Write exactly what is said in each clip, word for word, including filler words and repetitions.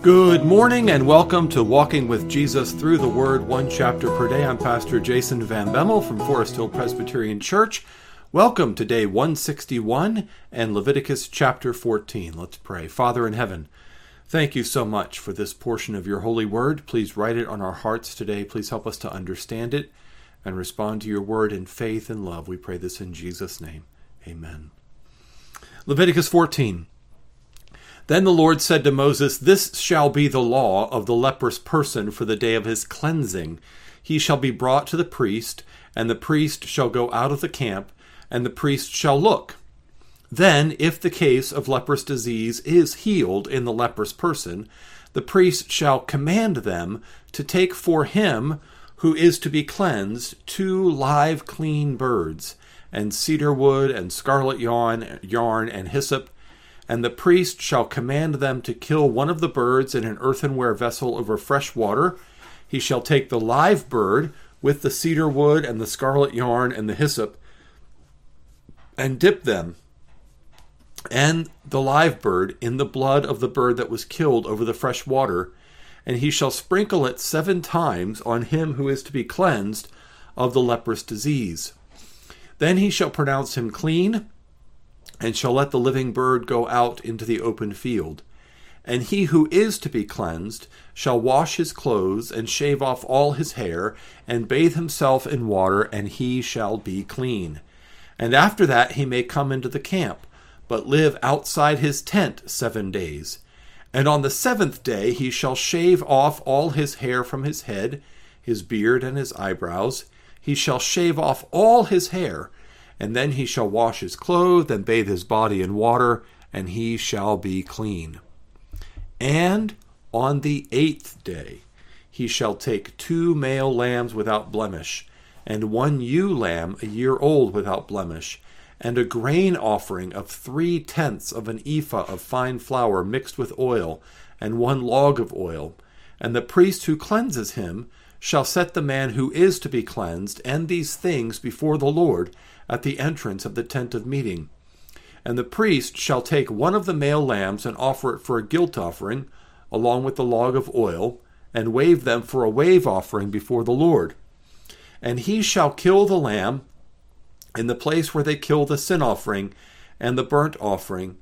Good morning and welcome to Walking with Jesus Through the Word, one chapter per day. I'm Pastor Jason Van Bemmel from Forest Hill Presbyterian Church. Welcome to day one sixty-one and Leviticus chapter fourteen. Let's pray. Father in heaven, thank you so much for this portion of your holy word. Please write it on our hearts today. Please help us to understand it and respond to your word in faith and love. We pray this in Jesus' name. Amen. Leviticus fourteen. Then the Lord said to Moses, "This shall be the law of the leprous person for the day of his cleansing. He shall be brought to the priest, and the priest shall go out of the camp, and the priest shall look. Then, if the case of leprous disease is healed in the leprous person, the priest shall command them to take for him who is to be cleansed two live clean birds, and cedar wood, and scarlet yarn, yarn and hyssop, and the priest shall command them to kill one of the birds in an earthenware vessel over fresh water. He shall take the live bird with the cedar wood and the scarlet yarn and the hyssop, and dip them and the live bird in the blood of the bird that was killed over the fresh water, and he shall sprinkle it seven times on him who is to be cleansed of the leprous disease. Then he shall pronounce him clean, and shall let the living bird go out into the open field. And he who is to be cleansed shall wash his clothes, and shave off all his hair, and bathe himself in water, and he shall be clean. And after that he may come into the camp, but live outside his tent seven days. And on the seventh day he shall shave off all his hair from his head, his beard, and his eyebrows. He shall shave off all his hair, and then he shall wash his clothes, and bathe his body in water, and he shall be clean. And on the eighth day he shall take two male lambs without blemish, and one ewe lamb a year old without blemish, and a grain offering of three-tenths of an ephah of fine flour mixed with oil, and one log of oil. And the priest who cleanses him shall set the man who is to be cleansed and these things before the Lord at the entrance of the tent of meeting. And the priest shall take one of the male lambs and offer it for a guilt offering, along with the log of oil, and wave them for a wave offering before the Lord. And he shall kill the lamb in the place where they kill the sin offering and the burnt offering,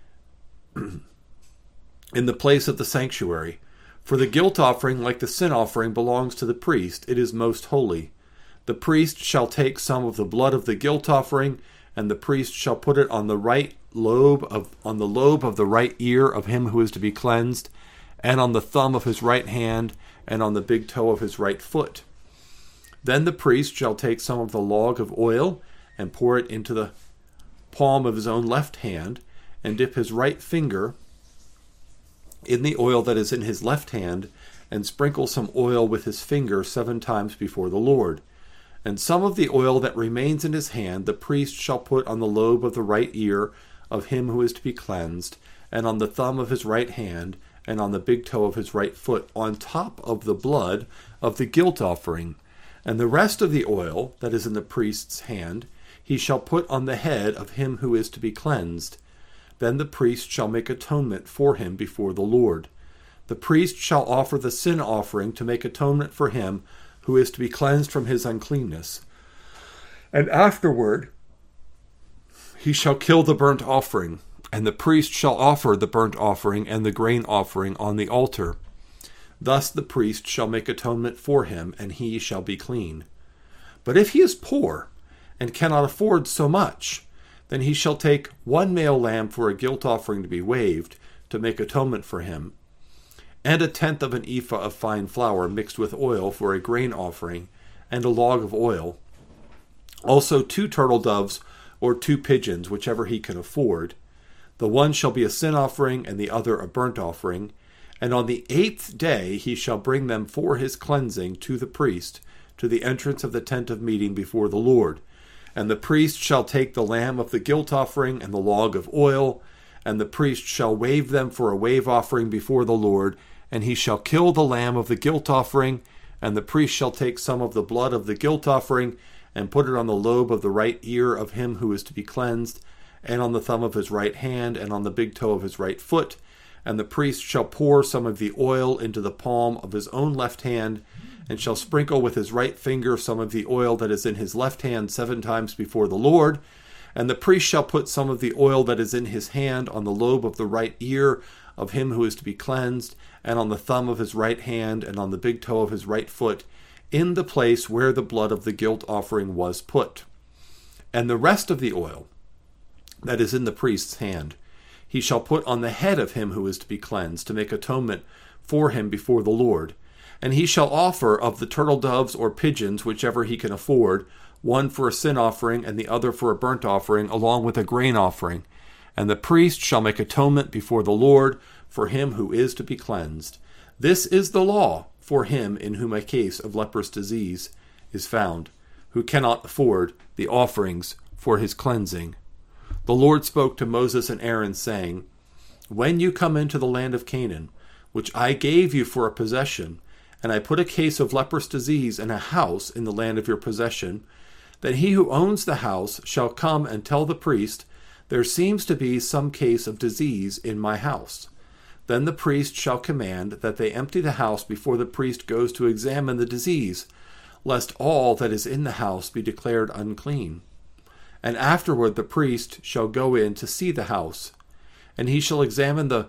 in the place of the sanctuary. For the guilt offering, like the sin offering, belongs to the priest. It is most holy. The priest shall take some of the blood of the guilt offering, and the priest shall put it on the right lobe of on the lobe of the right ear of him who is to be cleansed, and on the thumb of his right hand, and on the big toe of his right foot. Then the priest shall take some of the log of oil, and pour it into the palm of his own left hand, and dip his right finger in the oil that is in his left hand, and sprinkle some oil with his finger seven times before the Lord. And some of the oil that remains in his hand the priest shall put on the lobe of the right ear of him who is to be cleansed, and on the thumb of his right hand, and on the big toe of his right foot, on top of the blood of the guilt offering. And the rest of the oil that is in the priest's hand he shall put on the head of him who is to be cleansed. Then the priest shall make atonement for him before the Lord. The priest shall offer the sin offering to make atonement for him who is to be cleansed from his uncleanness. And afterward he shall kill the burnt offering, and the priest shall offer the burnt offering and the grain offering on the altar. Thus the priest shall make atonement for him, and he shall be clean. But if he is poor and cannot afford so much, then he shall take one male lamb for a guilt offering to be waved, to make atonement for him, and a tenth of an ephah of fine flour mixed with oil for a grain offering, and a log of oil. Also two turtle doves or two pigeons, whichever he can afford. The one shall be a sin offering, and the other a burnt offering. And on the eighth day he shall bring them for his cleansing to the priest, to the entrance of the tent of meeting before the Lord. And the priest shall take the lamb of the guilt offering and the log of oil, and the priest shall wave them for a wave offering before the Lord, and he shall kill the lamb of the guilt offering, and the priest shall take some of the blood of the guilt offering, and put it on the lobe of the right ear of him who is to be cleansed, and on the thumb of his right hand, and on the big toe of his right foot, And the priest shall pour some of the oil into the palm of his own left hand, and shall sprinkle with his right finger some of the oil that is in his left hand seven times before the Lord. And the priest shall put some of the oil that is in his hand on the lobe of the right ear of him who is to be cleansed, and on the thumb of his right hand, and on the big toe of his right foot, in the place where the blood of the guilt offering was put. And the rest of the oil that is in the priest's hand he shall put on the head of him who is to be cleansed, to make atonement for him before the Lord. And he shall offer of the turtle doves or pigeons, whichever he can afford, one for a sin offering and the other for a burnt offering, along with a grain offering. And the priest shall make atonement before the Lord for him who is to be cleansed. This is the law for him in whom a case of leprous disease is found, who cannot afford the offerings for his cleansing. The Lord spoke to Moses and Aaron, saying, When you come into the land of Canaan, which I gave you for a possession, and I put a case of leprous disease in a house in the land of your possession, then he who owns the house shall come and tell the priest, There seems to be some case of disease in my house. Then the priest shall command that they empty the house before the priest goes to examine the disease, lest all that is in the house be declared unclean. And afterward the priest shall go in to see the house, and he shall examine the,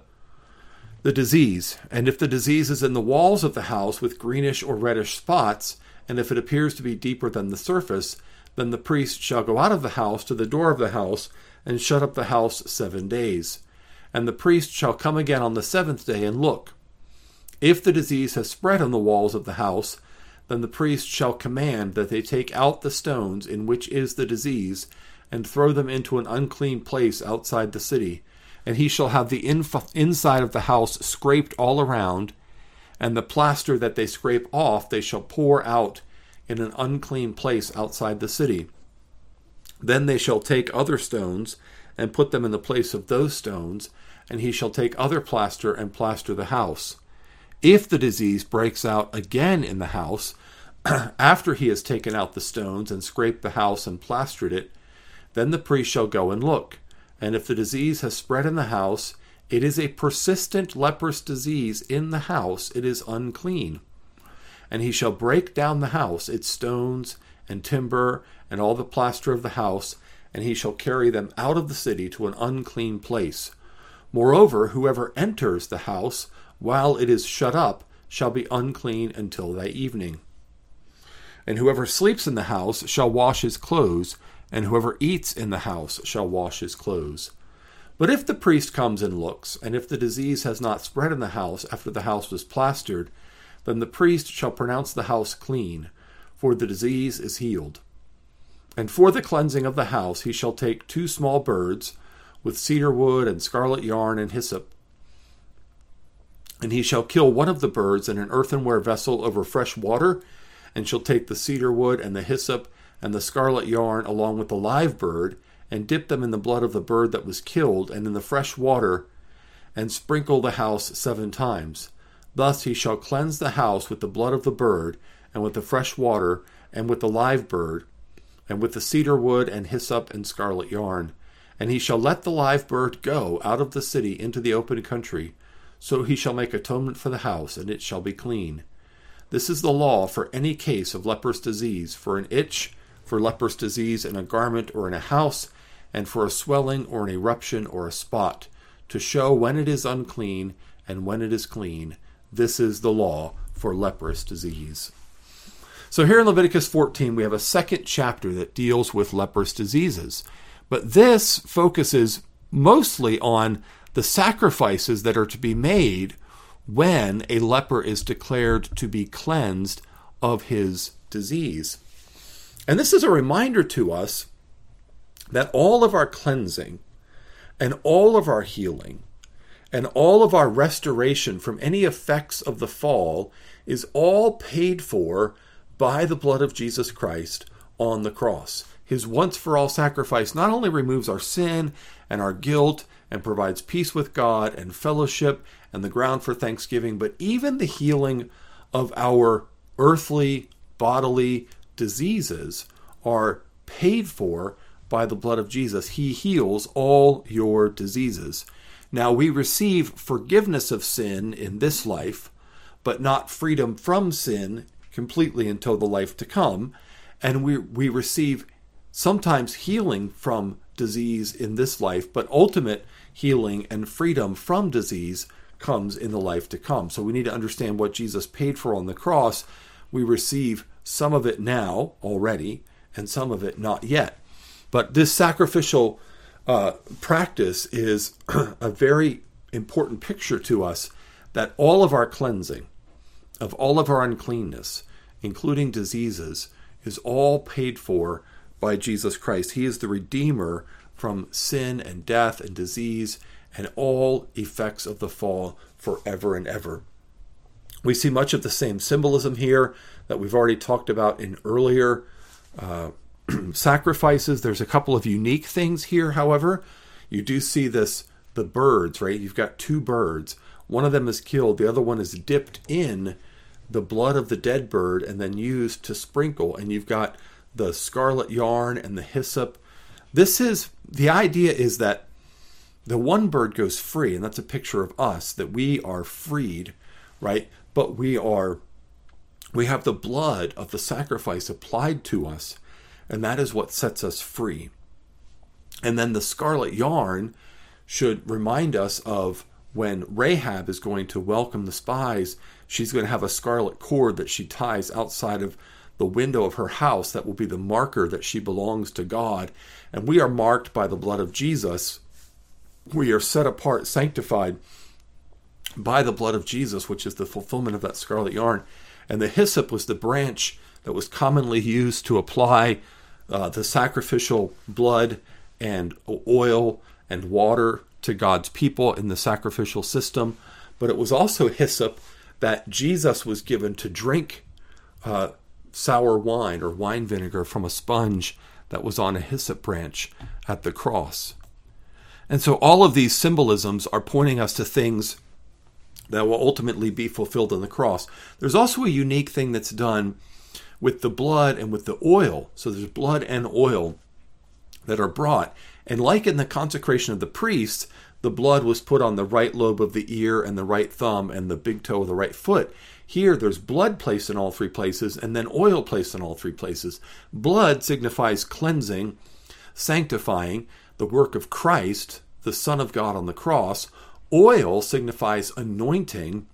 the disease. And if the disease is in the walls of the house with greenish or reddish spots, and if it appears to be deeper than the surface, then the priest shall go out of the house to the door of the house, and shut up the house seven days. And the priest shall come again on the seventh day and look. If the disease has spread on the walls of the house, then the priest shall command that they take out the stones in which is the disease, and throw them into an unclean place outside the city. And he shall have the inf- inside of the house scraped all around, and the plaster that they scrape off they shall pour out in an unclean place outside the city. Then they shall take other stones, and put them in the place of those stones, and he shall take other plaster and plaster the house. If the disease breaks out again in the house, after he has taken out the stones and scraped the house and plastered it, then the priest shall go and look. And if the disease has spread in the house, it is a persistent leprous disease in the house, it is unclean. And he shall break down the house, its stones and timber, and all the plaster of the house, and he shall carry them out of the city to an unclean place. Moreover, whoever enters the house while it is shut up shall be unclean until that evening. And whoever sleeps in the house shall wash his clothes, and whoever eats in the house shall wash his clothes. But if the priest comes and looks, and if the disease has not spread in the house after the house was plastered, then the priest shall pronounce the house clean, for the disease is healed. And for the cleansing of the house he shall take two small birds, with cedar wood and scarlet yarn and hyssop. And he shall kill one of the birds in an earthenware vessel over fresh water, and shall take the cedar wood and the hyssop and the scarlet yarn along with the live bird, and dip them in the blood of the bird that was killed, and in the fresh water, and sprinkle the house seven times. Thus he shall cleanse the house with the blood of the bird, and with the fresh water, and with the live bird, and with the cedar wood and hyssop and scarlet yarn. And he shall let the live bird go out of the city into the open country. So he shall make atonement for the house, and it shall be clean. This is the law for any case of leprous disease, for an itch, for leprous disease in a garment or in a house, and for a swelling or an eruption or a spot, to show when it is unclean and when it is clean. This is the law for leprous disease. So here in Leviticus fourteen, we have a second chapter that deals with leprous diseases. But this focuses mostly on the sacrifices that are to be made when a leper is declared to be cleansed of his disease. And this is a reminder to us that all of our cleansing and all of our healing and all of our restoration from any effects of the fall is all paid for by the blood of Jesus Christ on the cross. His once-for-all sacrifice not only removes our sin and our guilt and provides peace with God and fellowship and the ground for thanksgiving, but even the healing of our earthly bodily diseases are paid for by the blood of Jesus. He heals all your diseases. Now we receive forgiveness of sin in this life, but not freedom from sin completely until the life to come. And we, we receive sometimes healing from disease in this life, but ultimate healing and freedom from disease comes in the life to come. So we need to understand what Jesus paid for on the cross. We receive some of it now already, and some of it not yet. But this sacrificial uh, practice is a very important picture to us that all of our cleansing, of all of our uncleanness, including diseases, is all paid for by Jesus Christ. He is the Redeemer from sin and death and disease and all effects of the fall forever and ever. We see much of the same symbolism here that we've already talked about in earlier uh, sacrifices. There's a couple of unique things here, however. You do see this, the birds, right? You've got two birds. One of them is killed. The other one is dipped in the blood of the dead bird and then used to sprinkle. And you've got the scarlet yarn and the hyssop. This is, the idea is that the one bird goes free, and that's a picture of us, that we are freed, right? But we are, we have the blood of the sacrifice applied to us, and that is what sets us free. And then the scarlet yarn should remind us of when Rahab is going to welcome the spies, she's going to have a scarlet cord that she ties outside of the window of her house that will be the marker that she belongs to God. And we are marked by the blood of Jesus. We are set apart, sanctified by the blood of Jesus, which is the fulfillment of that scarlet yarn. And the hyssop was the branch that was commonly used to apply uh, the sacrificial blood and oil and water to God's people in the sacrificial system. But it was also hyssop that Jesus was given to drink uh, sour wine or wine vinegar from a sponge that was on a hyssop branch at the cross. And so all of these symbolisms are pointing us to things that will ultimately be fulfilled on the cross. There's also a unique thing that's done with the blood and with the oil. So there's blood and oil that are brought. And like in the consecration of the priests, the blood was put on the right lobe of the ear and the right thumb and the big toe of the right foot. Here, there's blood placed in all three places and then oil placed in all three places. Blood signifies cleansing, sanctifying, the work of Christ, the Son of God on the cross. Oil signifies anointing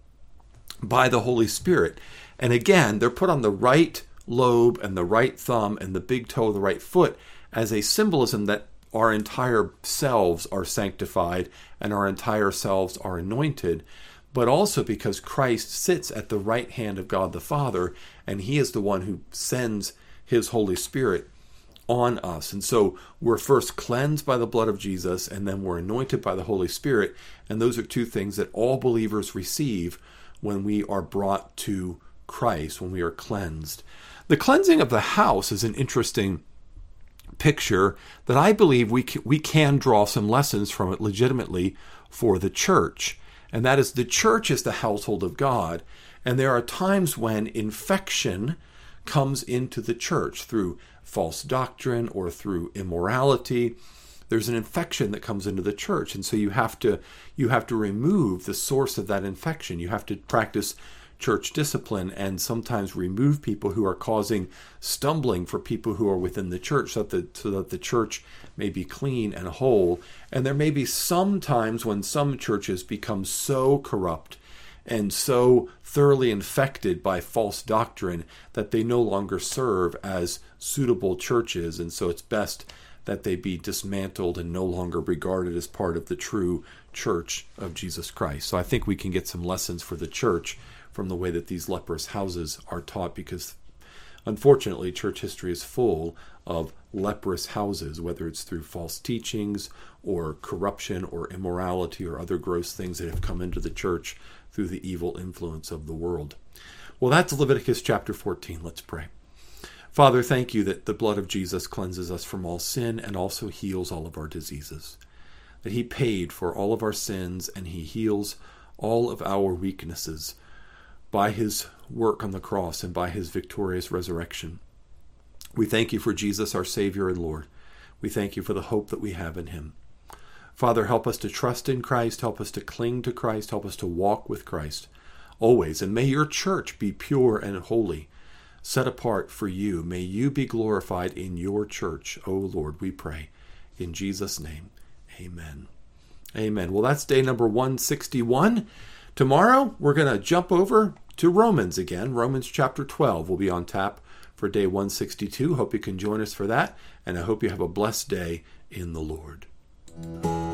by the Holy Spirit. And again, they're put on the right lobe and the right thumb and the big toe of the right foot as a symbolism that our entire selves are sanctified and our entire selves are anointed, but also because Christ sits at the right hand of God the Father, and he is the one who sends his Holy Spirit on us. And so we're first cleansed by the blood of Jesus, and then we're anointed by the Holy Spirit. And those are two things that all believers receive when we are brought to Christ, when we are cleansed. The cleansing of the house is an interesting picture that I believe we can, we can draw some lessons from it legitimately for the church. And that is, the church is the household of God. And there are times when infection comes into the church through false doctrine or through immorality. There's an infection that comes into the church. And so you have to you have to remove the source of that infection. You have to practice church discipline and sometimes remove people who are causing stumbling for people who are within the church, so that the, so that the church may be clean and whole. And there may be some times when some churches become so corrupt and so thoroughly infected by false doctrine that they no longer serve as suitable churches. And so it's best that they be dismantled and no longer regarded as part of the true church of Jesus Christ. So I think we can get some lessons for the church from the way that these leprous houses are taught, because unfortunately church history is full of leprous houses, whether it's through false teachings or corruption or immorality or other gross things that have come into the church through the evil influence of the world. Well, that's Leviticus chapter fourteen. Let's pray. Father, thank you that the blood of Jesus cleanses us from all sin and also heals all of our diseases. That he paid for all of our sins and he heals all of our weaknesses by his work on the cross and by his victorious resurrection. We thank you for Jesus, our Savior and Lord. We thank you for the hope that we have in him. Father, help us to trust in Christ. Help us to cling to Christ. Help us to walk with Christ always. And may your church be pure and holy, set apart for you. May you be glorified in your church, O Lord, we pray. In Jesus' name, amen. Amen. Well, that's day number one sixty-one. Tomorrow, we're going to jump over to Romans again. Romans chapter twelve will be on tap for day one sixty-two. Hope you can join us for that, and I hope you have a blessed day in the Lord.